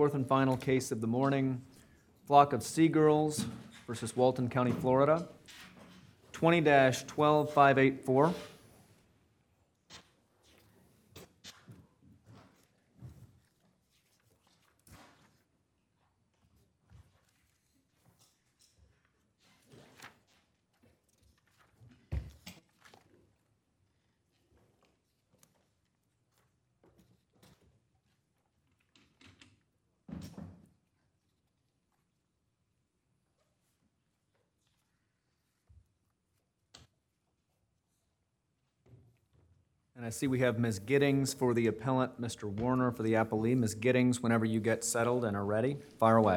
fourth and final case of the morning, Flock of Seagirls versus Walton County, Florida, 20-12584. And I see we have Ms. Giddings for the appellant, Mr. Warner for the appellee. Ms. Giddings, whenever you get settled and are ready, fire away.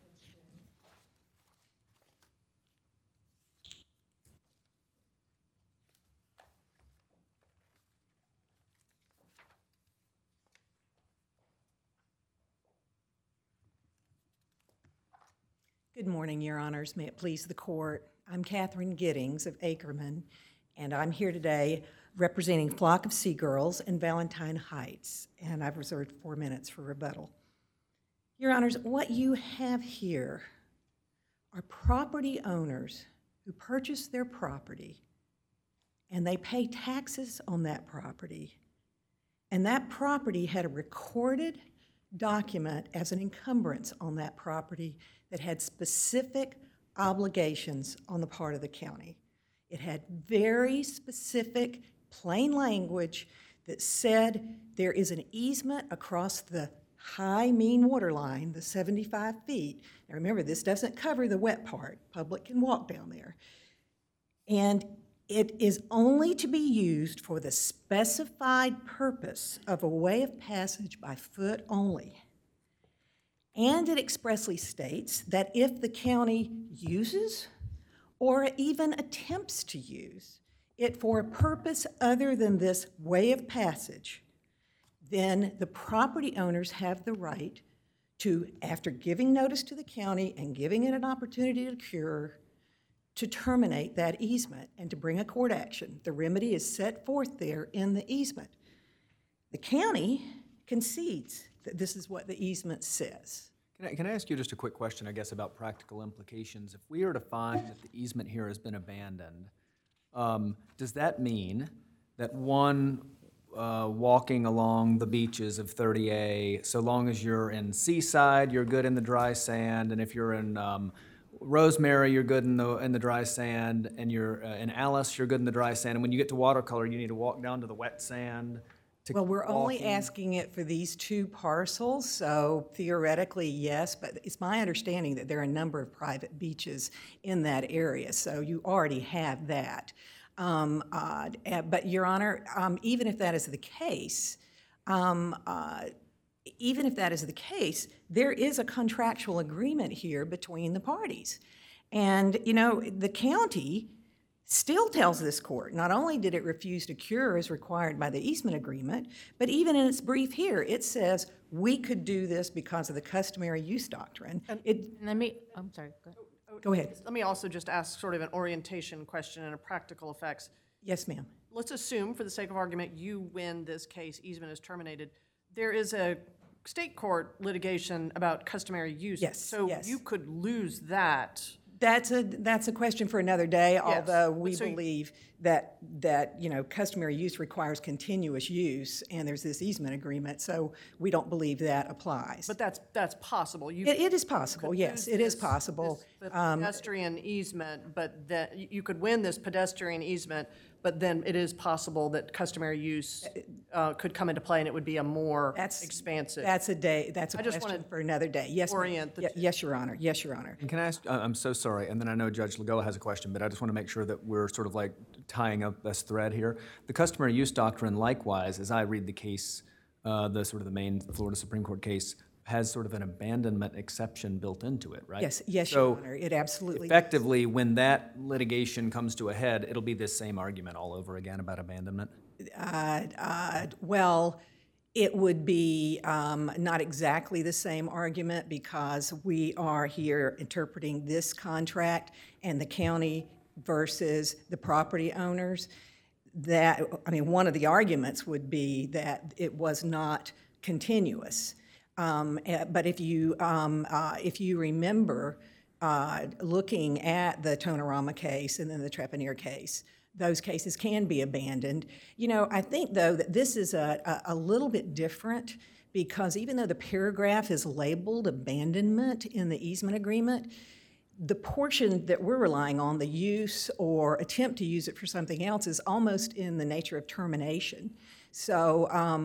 Good morning, Your Honors. May it please the Court. I'm Catherine Giddings of Ackerman, and I'm here today representing Flock of Seagirls in Valentine Heights, and I've reserved 4 minutes for rebuttal. Your Honors, what you have here are property owners who purchase their property, and they pay taxes on that property, and that property had a recorded document as an encumbrance on that property that had specific obligations on the part of the county. It had very specific, plain language that said there is an easement across the high mean water line, the 75 feet. Now remember, this doesn't cover the wet part. Public can walk down there. And it is only to be used for the specified purpose of a way of passage by foot only. And it expressly states that if the county uses or even attempts to use it for a purpose other than this way of passage, then the property owners have the right to, after giving notice to the county and giving it an opportunity to cure, to terminate that easement and to bring a court action. The remedy is set forth there in the easement. The county concedes that this is what the easement says. Can I ask you just a quick question, I guess, about practical implications? If we are to find that the easement here has been abandoned, does that mean that one walking along the beaches of 30A, so long as you're in Seaside, you're good in the dry sand, and if you're in Rosemary, you're good in the dry sand, and you're in Alice, you're good in the dry sand, and when you get to Watercolor, you need to walk down to the wet sand? Well, we're only asking it for these 2 parcels, so theoretically, yes, but it's my understanding that there are a number of private beaches in that area, so you already have that. But, Your Honor, even if that is the case, there is a contractual agreement here between the parties. And, you know, the county still tells this court, not only did it refuse to cure as required by the easement agreement, but even in its brief here, it says we could do this because of the customary use doctrine. I'm sorry, go ahead. Go ahead. Let me also just ask sort of an orientation question and a practical effects. Yes, ma'am. Let's assume, for the sake of argument, you win this case, easement is terminated. There is a state court litigation about customary use. Yes, So yes. you could lose that. That's a question for another day, although we So believe that you know, customary use requires continuous use, and there's this easement agreement, so we don't believe that applies. But that's possible. It is possible, yes, it is possible. The pedestrian easement, but that you could win this pedestrian easement, but then it is possible that customary use could come into play, and it would be a more expansive. That's a question for another day. Yes, orient the two. yes, Your Honor. Yes, Your Honor. And can I ask, I'm so sorry, and then I know Judge Lagoa has a question, but I just want to make sure that we're sort of like tying up this thread here. The customary use doctrine, likewise, as I read the case, the main Florida Supreme Court case, has sort of an abandonment exception built into it, right? Yes, Your Honor, it absolutely does. Effectively, when that litigation comes to a head, it'll be this same argument all over again about abandonment? Well, it would be not exactly the same argument because we are here interpreting this contract and the county versus the property owners. One of the arguments would be that it was not continuous. But if you remember looking at the Tonorama case and then the Trepanier case, those cases can be abandoned. You know, I think, though, that this is a little bit different because even though the paragraph is labeled abandonment in the easement agreement, the portion that we're relying on, the use or attempt to use it for something else, is almost in the nature of termination. So,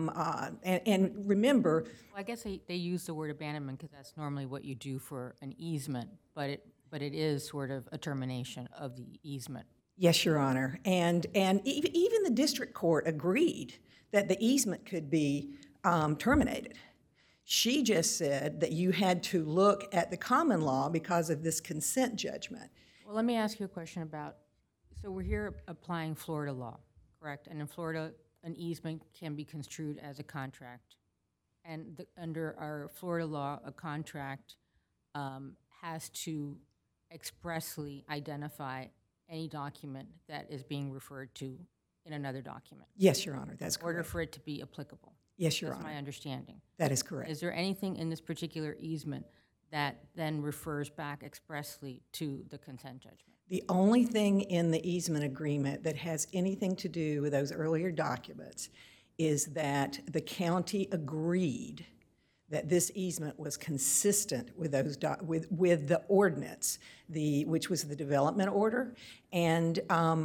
and remember, Well, I guess they use the word abandonment because that's normally what you do for an easement, but it is sort of a termination of the easement. yes, Your Honor, and even the district court agreed that the easement could be terminated. She just said that you had to look at the common law because of this consent judgment. Well, let me ask you a question about, so we're here applying Florida law, correct? And in Florida, an easement can be construed as a contract. And under our Florida law, a contract has to expressly identify any document that is being referred to in another document Yes, Your Honor, that's in order correct. for it to be applicable. Yes, Your That's my Honor, understanding. that is correct. Is there anything in this particular easement that then refers back expressly to the consent judgment? The only thing in the easement agreement that has anything to do with those earlier documents is that the county agreed that this easement was consistent with those with the ordinance, which was the development order, and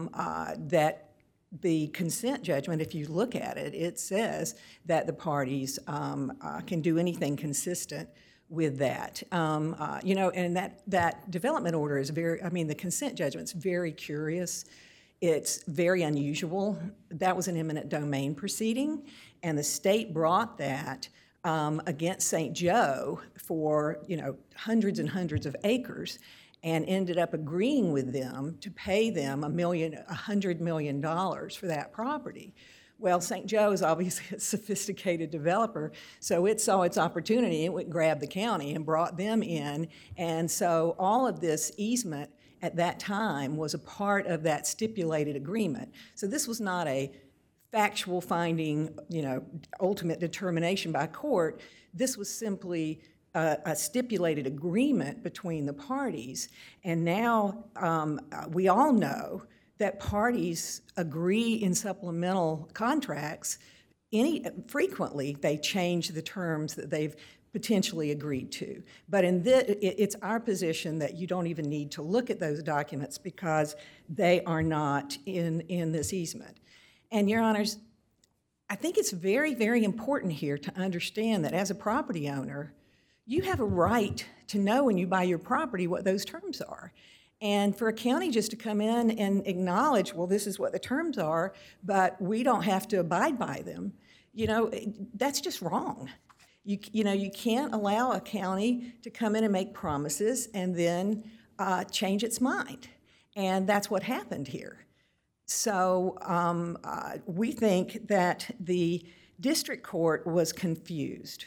that the consent judgment, if you look at it, it says that the parties can do anything consistent with that. You know, and that development order is the consent judgment's very curious. It's very unusual. That was an eminent domain proceeding, and the state brought that against St. Joe for, you know, hundreds and hundreds of acres, and ended up agreeing with them to pay them $100 million for that property. Well, St. Joe is obviously a sophisticated developer, so it saw its opportunity. It went and grabbed the county and brought them in, and so all of this easement at that time was a part of that stipulated agreement. So this was not a factual finding, you know, ultimate determination by court. This was simply a stipulated agreement between the parties. And now we all know that parties agree in supplemental contracts. Frequently, they change the terms that they've potentially agreed to. But it's our position that you don't even need to look at those documents because they are not in this easement. And, Your Honors, I think it's very, very important here to understand that as a property owner, you have a right to know when you buy your property what those terms are. And for a county just to come in and acknowledge, well, this is what the terms are, but we don't have to abide by them, you know, that's just wrong. You know, you can't allow a county to come in and make promises and then change its mind. And that's what happened here. So we think that the district court was confused.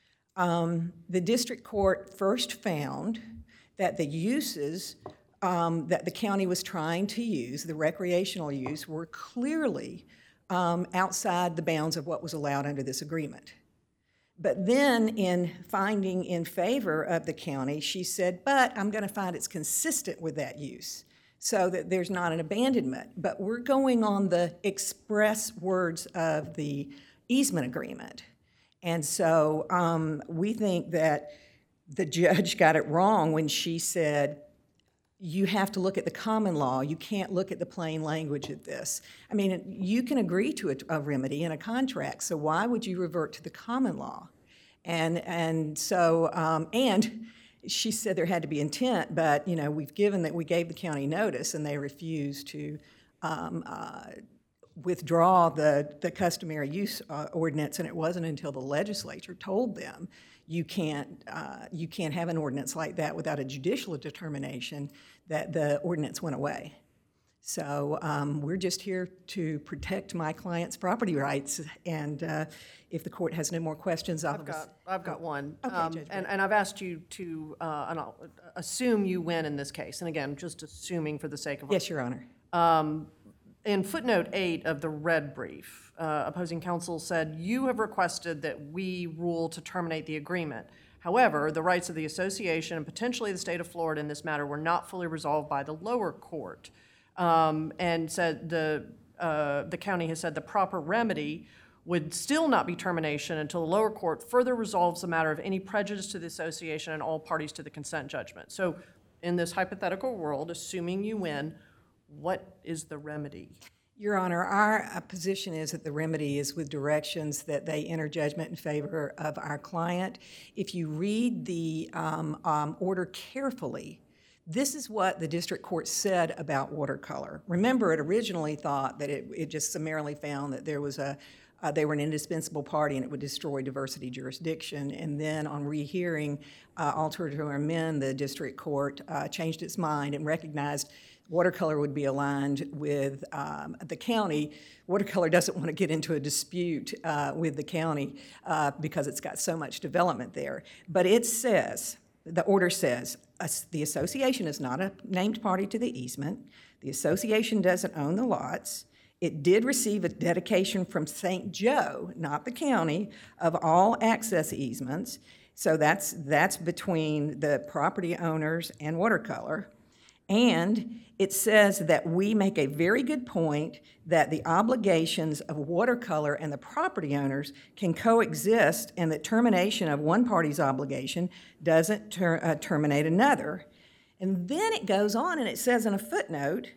The district court first found that the uses that the county was trying to use, the recreational use, were clearly outside the bounds of what was allowed under this agreement. But then in finding in favor of the county, she said, but I'm going to find it's consistent with that use so that there's not an abandonment. But we're going on the express words of the easement agreement. And so we think that the judge got it wrong when she said, you have to look at the common law. You can't look at the plain language of this. I mean, you can agree to a remedy in a contract, so why would you revert to the common law? And so she said there had to be intent, but, you know, we gave the county notice, and they refused to withdraw the customary use ordinance, and it wasn't until the legislature told them you can't have an ordinance like that without a judicial determination that the ordinance went away. So we're just here to protect my client's property rights, and if the court has no more questions, I've got one. Okay, Judge Brett. And I've asked you to, and I'll assume you win in this case, and again, just assuming for the sake of. Yes, Your Honor. in footnote 8 of the red brief, opposing counsel said, "You have requested that we rule to terminate the agreement. However, the rights of the association and potentially the state of Florida in this matter were not fully resolved by the lower court." And said the county has said the proper remedy would still not be termination until the lower court further resolves the matter of any prejudice to the association and all parties to the consent judgment. So in this hypothetical world, assuming you win, what is the remedy? Your Honor, our position is that the remedy is with directions that they enter judgment in favor of our client. If you read the order carefully, this is what the district court said about Watercolor. Remember, it originally thought that it just summarily found that there was they were an indispensable party and it would destroy diversity jurisdiction. And then on rehearing, alter to amend, the district court changed its mind and recognized Watercolor would be aligned with the county. Watercolor doesn't want to get into a dispute with the county because it's got so much development there. But it says, the order says, the association is not a named party to the easement. The association doesn't own the lots. It did receive a dedication from St. Joe, not the county, of all access easements. So that's between the property owners and Watercolor. And it says that we make a very good point that the obligations of Watercolor and the property owners can coexist, and that termination of one party's obligation doesn't terminate another. And then it goes on and it says in a footnote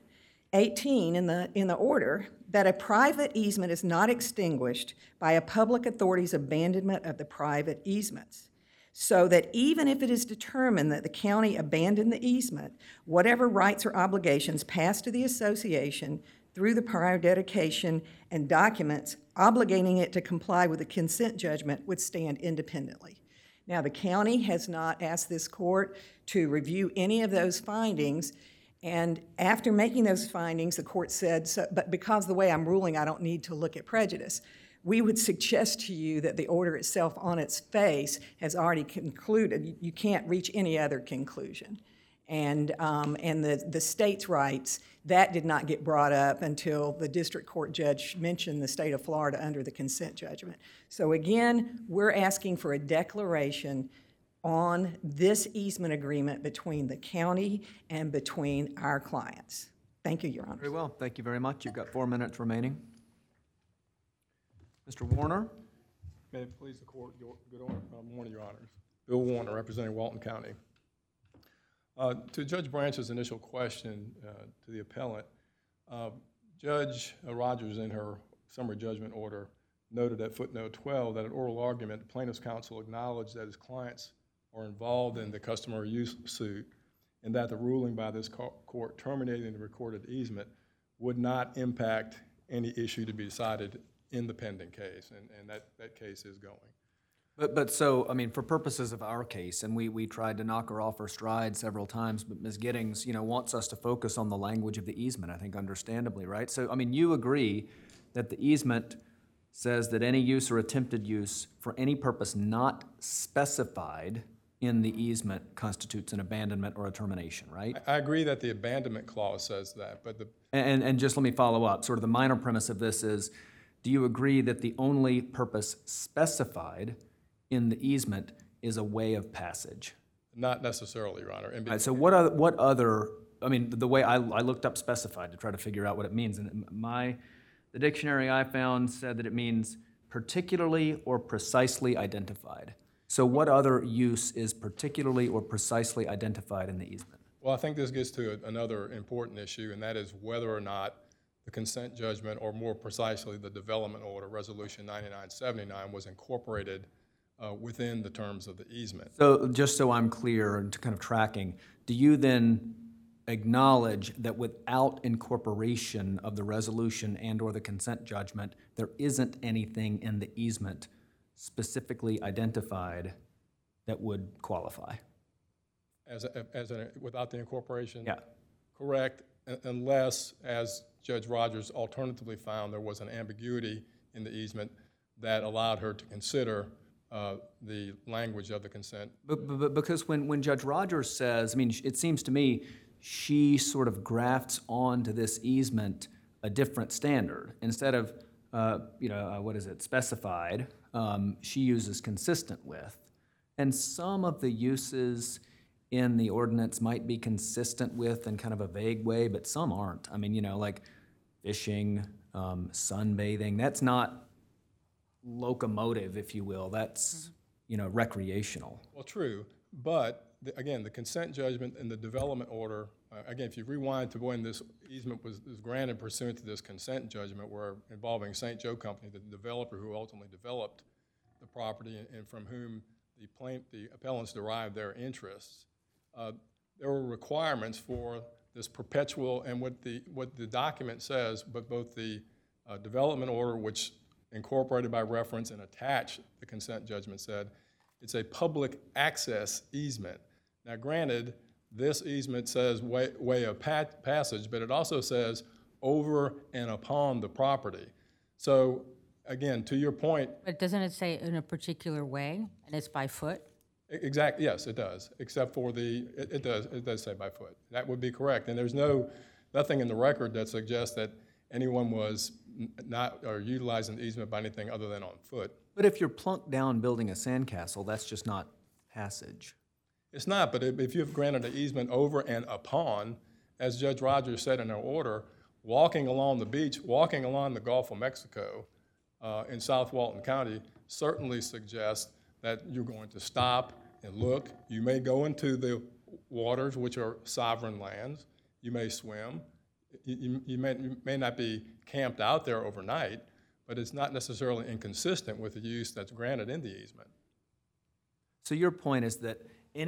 18 in the order that a private easement is not extinguished by a public authority's abandonment of the private easements. So that even if it is determined that the county abandoned the easement, whatever rights or obligations passed to the association through the prior dedication and documents obligating it to comply with the consent judgment would stand independently. Now, the county has not asked this court to review any of those findings, and after making those findings, the court said, but because the way I'm ruling, I don't need to look at prejudice. We would suggest to you that the order itself on its face has already concluded. You can't reach any other conclusion. And the state's rights, that did not get brought up until the district court judge mentioned the state of Florida under the consent judgment. So again, we're asking for a declaration on this easement agreement between the county and between our clients. Thank you, Your Honor. Very well, thank you very much. You've got 4 minutes remaining. Mr. Warner? May it please the court, good morning, Your Honors. Bill Warner, representing Walton County. To Judge Branch's initial question to the appellant, Judge Rogers in her summary judgment order noted at footnote 12 that an oral argument, the plaintiff's counsel acknowledged that his clients are involved in the customary use suit and that the ruling by this court terminating the recorded easement would not impact any issue to be decided in the pending case, and that case is going. But so, I mean, for purposes of our case, and we tried to knock her off her stride several times, but Ms. Giddings, wants us to focus on the language of the easement, I think understandably, right? So, I mean, you agree that the easement says that any use or attempted use for any purpose not specified in the easement constitutes an abandonment or a termination, right? I agree that the abandonment clause says that, but And just let me follow up. Sort of the minor premise of this is, do you agree that the only purpose specified in the easement is a way of passage? not necessarily, Your Honor. All right, so what other, I mean, the way I looked up specified to try to figure out what it means, and the dictionary I found said that it means particularly or precisely identified. So what other use is particularly or precisely identified in the easement? Well, I think this gets to another important issue, and that is whether or not the consent judgment, or more precisely, the development order, Resolution 9979, was incorporated within the terms of the easement. So just so I'm clear and kind of tracking, do you then acknowledge that without incorporation of the resolution and or the consent judgment, there isn't anything in the easement specifically identified that would qualify? Without the incorporation? Yeah. Correct, unless, as Judge Rogers alternatively found, there was an ambiguity in the easement that allowed her to consider the language of the consent. But because when Judge Rogers says, I mean, it seems to me she sort of grafts onto this easement a different standard. Instead of, what is it, specified, she uses consistent with. And some of the uses in the ordinance might be consistent with in kind of a vague way, but some aren't. I mean, like fishing, sunbathing, that's not locomotive, if you will. That's, recreational. Well, true, but again, the consent judgment and the development order, again, if you rewind to when this easement was granted pursuant to this consent judgment where involving St. Joe Company, the developer who ultimately developed the property and from whom the appellants derived their interests, there were requirements for this perpetual, and what the document says, but both the development order, which incorporated by reference and attached the consent judgment, said it's a public access easement. Now granted, this easement says way of passage, but it also says over and upon the property. So again, to your point. But doesn't it say in a particular way, and it's by foot? Exactly, yes, it does, except for it does say by foot. That would be correct, and there's nothing in the record that suggests that anyone was not, or utilizing the easement by anything other than on foot. But if you're plunked down building a sandcastle, that's just not passage. It's not, but if you've granted an easement over and upon, as Judge Rogers said in her order, walking along the beach, walking along the Gulf of Mexico in South Walton County certainly suggests that you're going to stop and look. You may go into the waters, which are sovereign lands. You may swim. You may not be camped out there overnight, but it's not necessarily inconsistent with the use that's granted in the easement. So your point is that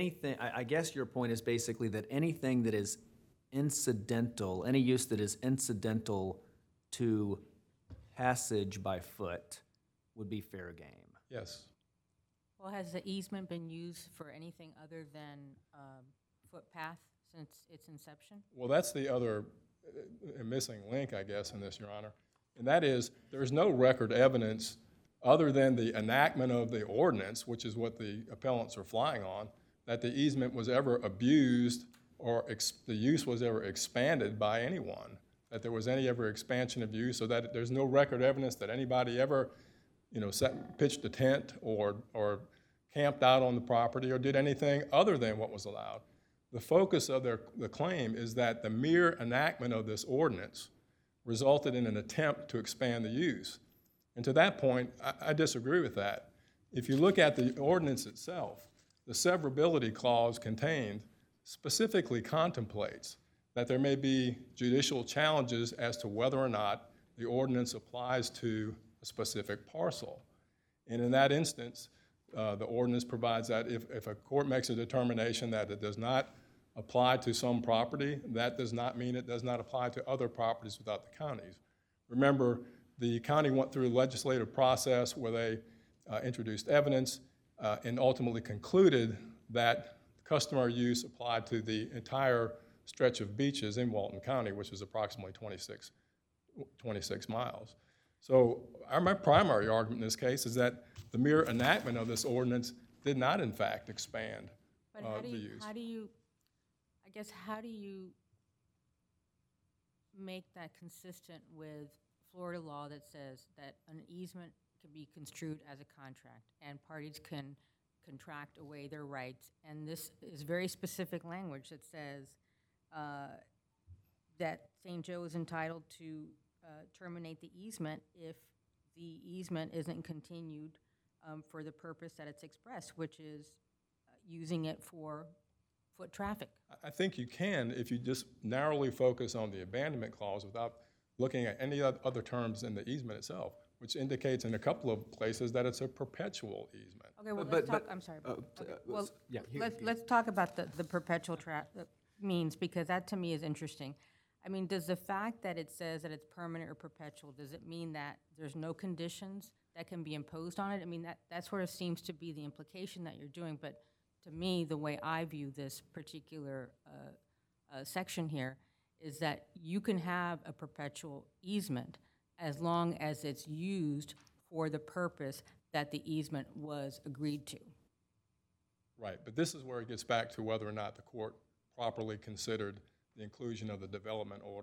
I guess your point is basically that anything that is incidental, any use that is incidental to passage by foot would be fair game. Yes. Well, has the easement been used for anything other than footpath since its inception? Well, that's the other missing link, I guess, in this, Your Honor. And that is, there's no record evidence other than the enactment of the ordinance, which is what the appellants are flying on, that the easement was ever abused or the use was ever expanded by anyone, that there was any ever expansion of use, so that there's no record evidence that anybody ever, pitched a tent or camped out on the property or did anything other than what was allowed. The focus of the claim is that the mere enactment of this ordinance resulted in an attempt to expand the use. And to that point, I disagree with that. If you look at the ordinance itself, the severability clause contained specifically contemplates that there may be judicial challenges as to whether or not the ordinance applies to a specific parcel. And in that instance, the ordinance provides that if a court makes a determination that it does not apply to some property, that does not mean it does not apply to other properties without the counties. Remember, the county went through a legislative process where they introduced evidence and ultimately concluded that customary use applied to the entire stretch of beaches in Walton County, which is approximately 26 miles. So my primary argument in this case is that the mere enactment of this ordinance did not, in fact, expand But the use. how do you make that consistent with Florida law that says that an easement can be construed as a contract and parties can contract away their rights? And this is very specific language that says that St. Joe is entitled to terminate the easement if the easement isn't continued for the purpose that it's expressed, which is using it for foot traffic. I think you can if you just narrowly focus on the abandonment clause without looking at any other terms in the easement itself, which indicates in a couple of places that it's a perpetual easement. Okay, well, But- let's talk, but- I'm sorry. uh, Well, yeah, let's talk about the perpetual means, because that to me is interesting. I mean, does the fact that it says that it's permanent or perpetual, does it mean that there's no conditions that can be imposed on it? I mean, that sort of seems to be the implication that you're doing, but to me, the way I view this particular section here is that you can have a perpetual easement as long as it's used for the purpose that the easement was agreed to. Right, but this is where it gets back to whether or not the court properly considered the inclusion of the development order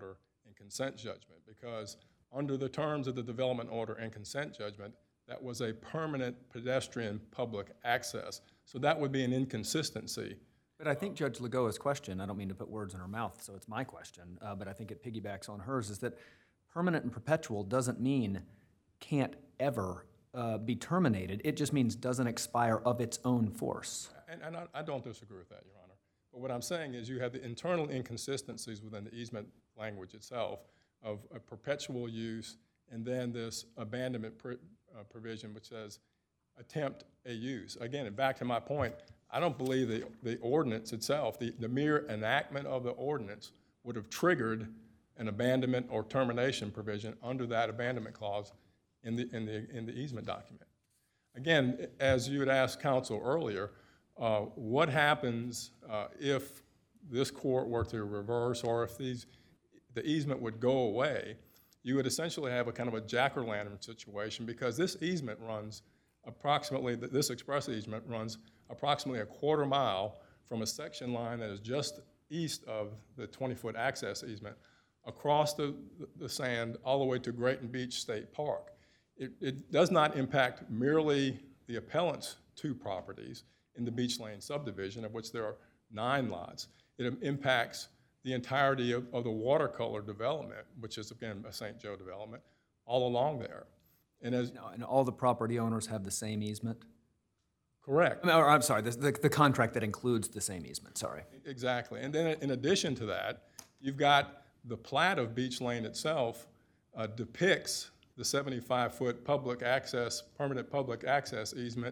and consent judgment, because under the terms of the development order and consent judgment, that was a permanent pedestrian public access. So that would be an inconsistency. But I think Judge Lagoa's question, I don't mean to put words in her mouth, so it's my question, but I think it piggybacks on hers, is that permanent and perpetual doesn't mean can't ever be terminated. It just means doesn't expire of its own force. And I don't disagree with that, Your Honor. But what I'm saying is you have the internal inconsistencies within the easement language itself of a perpetual use, and then this abandonment provision which says attempt a use. Again, and back to my point, I don't believe the ordinance itself, the mere enactment of the ordinance would have triggered an abandonment or termination provision under that abandonment clause in the easement document. Again, as you had asked counsel earlier, what happens if this court were to reverse, or if the easement would go away? You would essentially have a kind of a jack-o'-lantern situation, because this easement runs approximately, this express easement runs approximately a quarter mile from a section line that is just east of the 20-foot access easement across the sand all the way to Grayton Beach State Park. It does not impact merely the appellant's 2 properties in the Beach Lane subdivision, of which there are 9 lots. It impacts the entirety of the watercolor development, which is, again, a St. Joe development, all along there. And as And all the property owners have the same easement? correct. Or, I'm sorry, the contract that includes the same easement, sorry. Exactly. And then in addition to that, you've got the plat of Beach Lane itself depicts the 75-foot public access, permanent public access easement.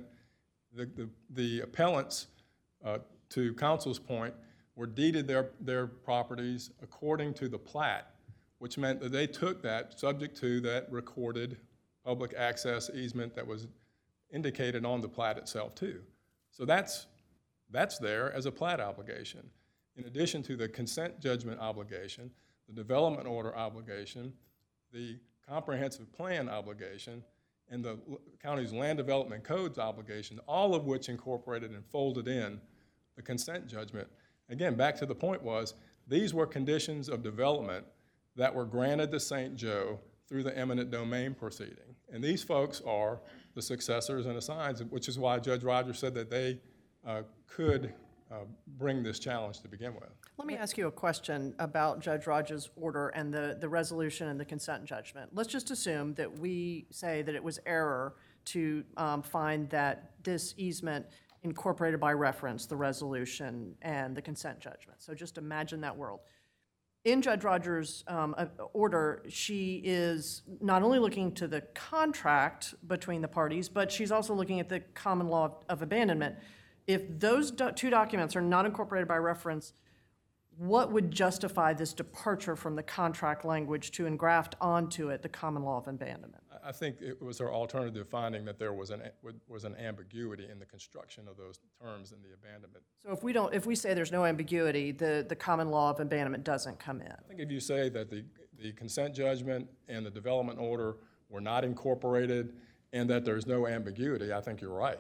The appellants, to counsel's point, were deeded their properties according to the plat, which meant that they took that subject to that recorded public access easement that was indicated on the plat itself too. So that's there as a plat obligation. In addition to the consent judgment obligation, the development order obligation, the comprehensive plan obligation, and the county's land development codes obligation, all of which incorporated and folded in the consent judgment. Again, back to the point was, these were conditions of development that were granted to St. Joe through the eminent domain proceeding. And these folks are the successors and assigns, which is why Judge Rogers said that they could bring this challenge to begin with. Let me ask you a question about Judge Rogers' order and the resolution and the consent judgment. Let's just assume that we say that it was error to find that this easement incorporated by reference the resolution and the consent judgment. So just imagine that world. In Judge Rogers' order, she is not only looking to the contract between the parties, but she's also looking at the common law of abandonment. If those 2 documents are not incorporated by reference, what would justify this departure from the contract language to engraft onto it the common law of abandonment? I think it was her alternative finding that there was an ambiguity in the construction of those terms in the abandonment. So if we say there's no ambiguity, the common law of abandonment doesn't come in. I think if you say that the consent judgment and the development order were not incorporated and that there's no ambiguity, I think you're right.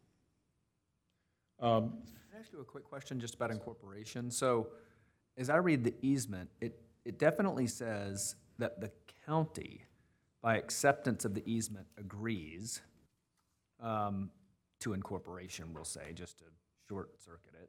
Can I ask you a quick question just about incorporation? So, as I read the easement, it definitely says that the county, by acceptance of the easement, agrees to incorporation, we'll say, just to short circuit it.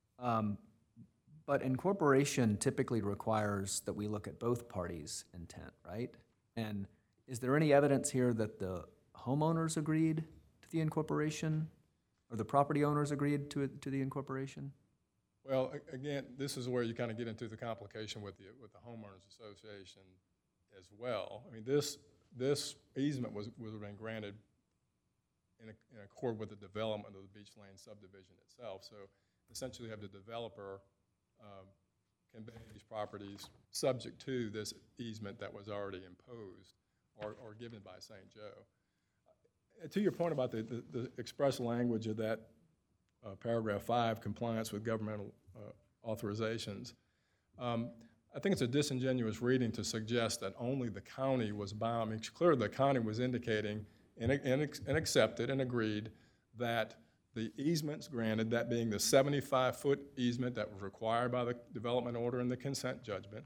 But incorporation typically requires that we look at both parties' intent, right? And is there any evidence here that the homeowners agreed to the incorporation, or the property owners agreed to the incorporation? Well, again, this is where you kind of get into the complication with the homeowners association as well. I mean, this easement was been granted in accord with the development of the Beach Lane subdivision itself. So essentially, you have the developer convey these properties subject to this easement that was already imposed or given by St. Joe. To your point about the express language of that paragraph 5, compliance with governmental authorizations, I think it's a disingenuous reading to suggest that only the county was bound. I mean, it's clear the county was indicating and accepted and agreed that the easements granted, that being the 75-foot easement that was required by the development order and the consent judgment,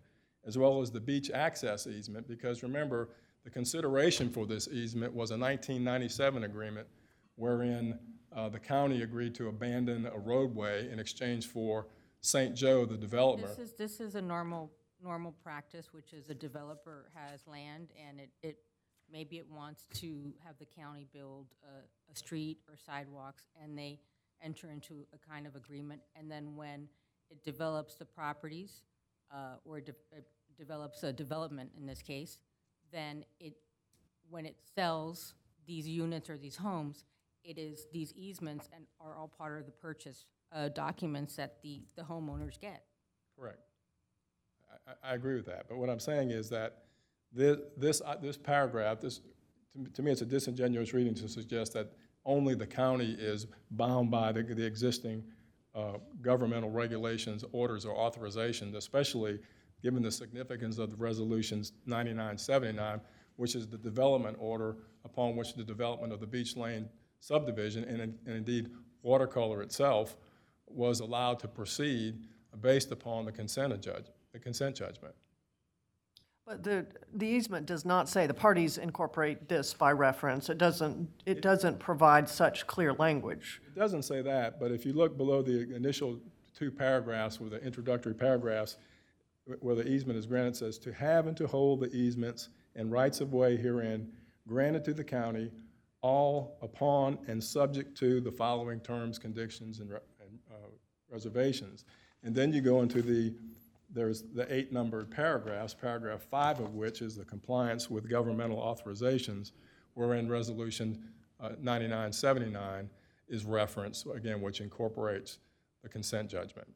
as well as the beach access easement, because remember, the consideration for this easement was a 1997 agreement wherein the county agreed to abandon a roadway in exchange for St. Joe, the developer. This is a normal practice, which is a developer has land and maybe it wants to have the county build a street or sidewalks, and they enter into a kind of agreement, and then when it develops the properties, or develops a development in this case, then when it sells these units or these homes, it is these easements and are all part of the purchase documents that the homeowners get. Correct. I agree with that, but what I'm saying is that this paragraph, to me, it's a disingenuous reading to suggest that only the county is bound by the existing governmental regulations, orders, or authorizations, especially given the significance of the resolutions 9979, which is the development order upon which the development of the Beach Lane subdivision and indeed Watercolor itself was allowed to proceed based upon the consent judgment. But the easement does not say, the parties incorporate this by reference. It doesn't provide such clear language. It doesn't say that, but if you look below the initial two paragraphs, with the introductory paragraphs, where the easement is granted, it says, to have and to hold the easements and rights of way herein granted to the county, all upon and subject to the following terms, conditions, and reservations. And then you go into there's the 8 numbered paragraphs, paragraph 5 of which is the compliance with governmental authorizations, wherein resolution 9979 is referenced, again, which incorporates the consent judgment.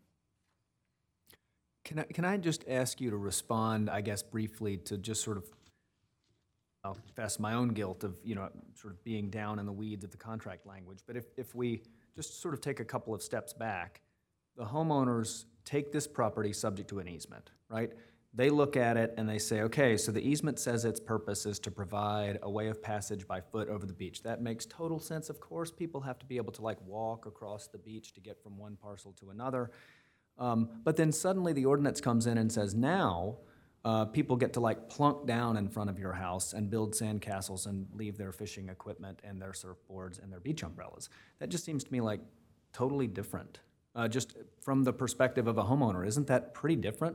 Can I just ask you to respond, I guess, briefly to just sort of, I'll confess my own guilt of, sort of being down in the weeds of the contract language, but if we just sort of take a couple of steps back, the homeowners take this property subject to an easement, right? They look at it and they say, okay, so the easement says its purpose is to provide a way of passage by foot over the beach. That makes total sense. Of course, people have to be able to walk across the beach to get from one parcel to another. But then suddenly the ordinance comes in and says, now people get to plunk down in front of your house and build sandcastles and leave their fishing equipment and their surfboards and their beach umbrellas. That just seems to me totally different. Just from the perspective of a homeowner, isn't that pretty different?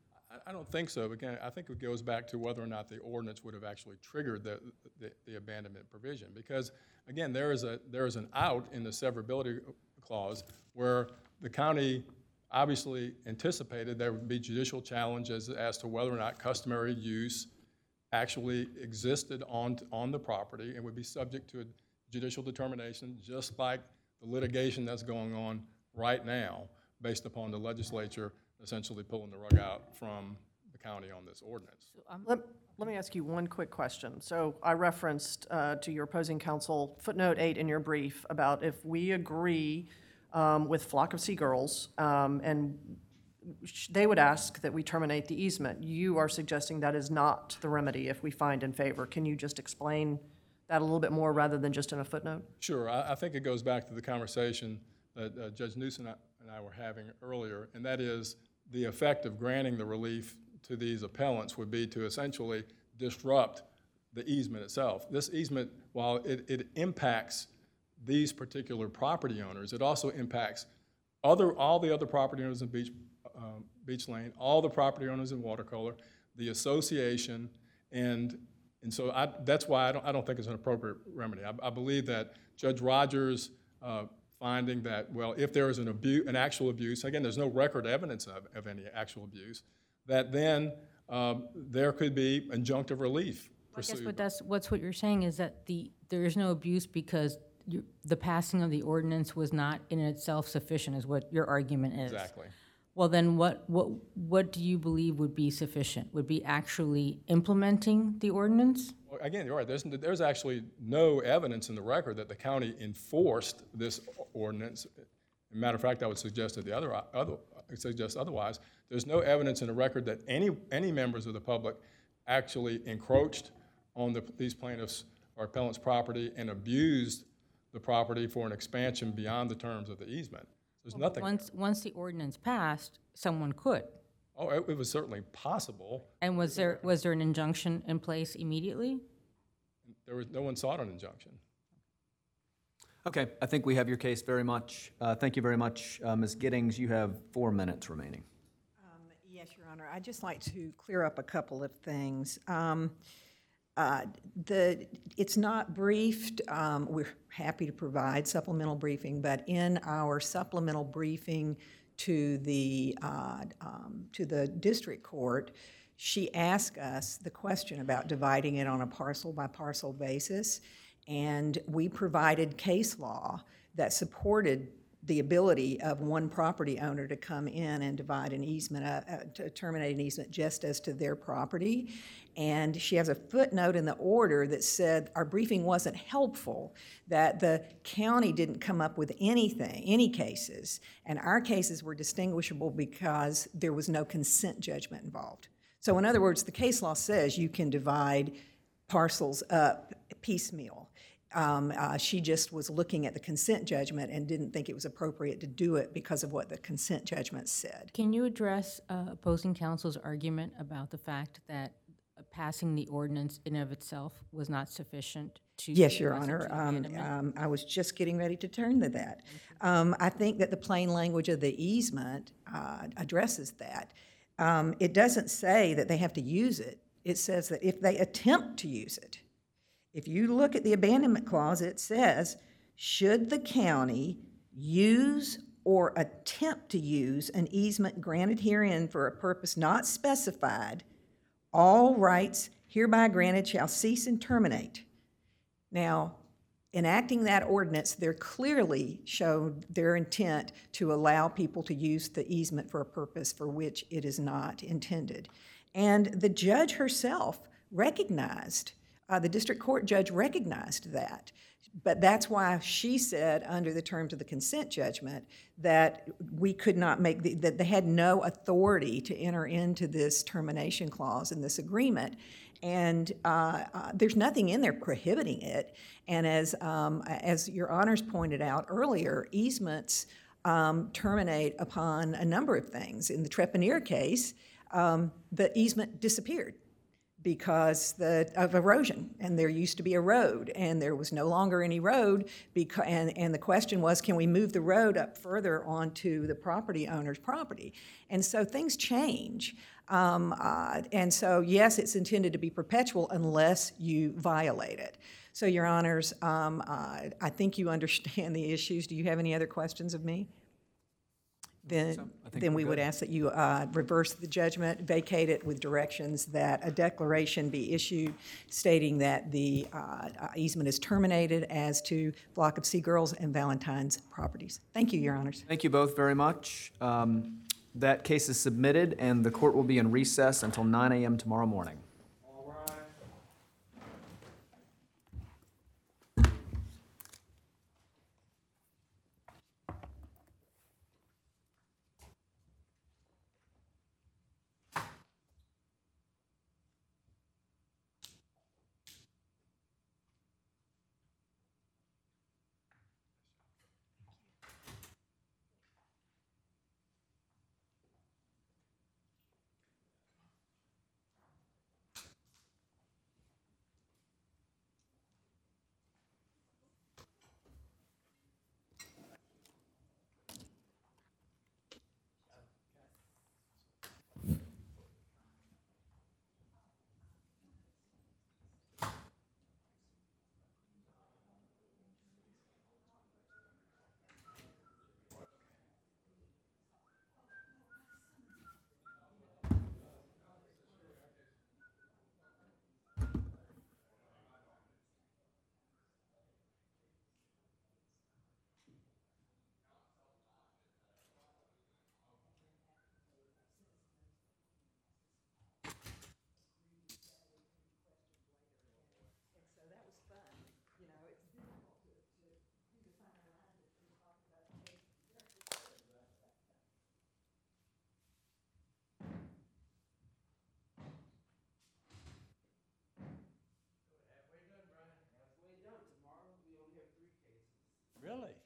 I don't think so. Again, I think it goes back to whether or not the ordinance would have actually triggered the abandonment provision. Because, again, there is an out in the severability clause where the county obviously anticipated there would be judicial challenges as to whether or not customary use actually existed on the property and would be subject to a judicial determination, just like the litigation that's going on right now based upon the legislature essentially pulling the rug out from the county on this ordinance. Let me ask you one quick question. So I referenced to your opposing counsel footnote 8 in your brief about if we agree with Flock of Seagirls and they would ask that we terminate the easement. You are suggesting that is not the remedy if we find in favor. Can you just explain that a little bit more rather than just in a footnote? Sure. I think it goes back to the conversation that Judge Newsom and I were having earlier, and that is the effect of granting the relief to these appellants would be to essentially disrupt the easement itself. This easement, while it impacts these particular property owners, it also impacts all the other property owners in Beach Lane, all the property owners in Watercolor, the association, and so that's why I don't think it's an appropriate remedy. I believe that Judge Rogers' finding that, well, if there is an actual abuse, again, there's no record evidence of any actual abuse, that then there could be injunctive relief pursued. I guess what you're saying is that there is no abuse because the passing of the ordinance was not in itself sufficient, is what your argument is. Exactly. Well, then what do you believe would be sufficient? Would be actually implementing the ordinance? Well, again, you're right. There's actually no evidence in the record that the county enforced this ordinance. As a matter of fact, I would suggest otherwise. There's no evidence in the record that any members of the public actually encroached on these plaintiffs' or appellants' property and abused the property for an expansion beyond the terms of the easement. There's nothing. Once the ordinance passed, someone could. Oh, it was certainly possible. And was there an injunction in place immediately? No one sought an injunction. Okay, I think we have your case very much. Thank you very much, Ms. Giddings. You have 4 minutes remaining. Yes, Your Honor. I'd just like to clear up a couple of things. It's not briefed. We're happy to provide supplemental briefing, but in our supplemental briefing to the district court, she asked us the question about dividing it on a parcel-by-parcel basis, and we provided case law that supported the ability of one property owner to come in and divide an easement, to terminate an easement just as to their property. And she has a footnote in the order that said our briefing wasn't helpful, that the county didn't come up with any cases, and our cases were distinguishable because there was no consent judgment involved. So in other words, the case law says you can divide parcels up piecemeal. She just was looking at the consent judgment and didn't think it was appropriate to do it because of what the consent judgment said. Can you address opposing counsel's argument about the fact that passing the ordinance in and of itself was not sufficient to? Yes, Your constitute Honor. abandonment? I was just getting ready to turn to that. I think that the plain language of the easement addresses that. It doesn't say that they have to use it. It says that if they attempt to use it, if you look at the abandonment clause, it says, should the county use or attempt to use an easement granted herein for a purpose not specified, all rights hereby granted shall cease and terminate. Now, enacting that ordinance, they clearly showed their intent to allow people to use the easement for a purpose for which it is not intended. And the judge herself recognized, the district court judge recognized that. But that's why she said, under the terms of the consent judgment, that we could not make, that they had no authority to enter into this termination clause in this agreement. And there's nothing in there prohibiting it. And as Your Honors pointed out earlier, easements terminate upon a number of things. In the Trepanier case, the easement disappeared because of erosion, and there used to be a road, and there was no longer any road, and the question was, can we move the road up further onto the property owner's property? And so things change. And so, yes, it's intended to be perpetual unless you violate it. So, Your Honors, I think you understand the issues. Do you have any other questions of me? Then we would ask that you reverse the judgment, vacate it with directions that a declaration be issued stating that the easement is terminated as to Flock of Seagirls and Valentine's properties. Thank you, Your Honors. Thank you both very much. That case is submitted, and the court will be in recess until 9 a.m. tomorrow morning. Really?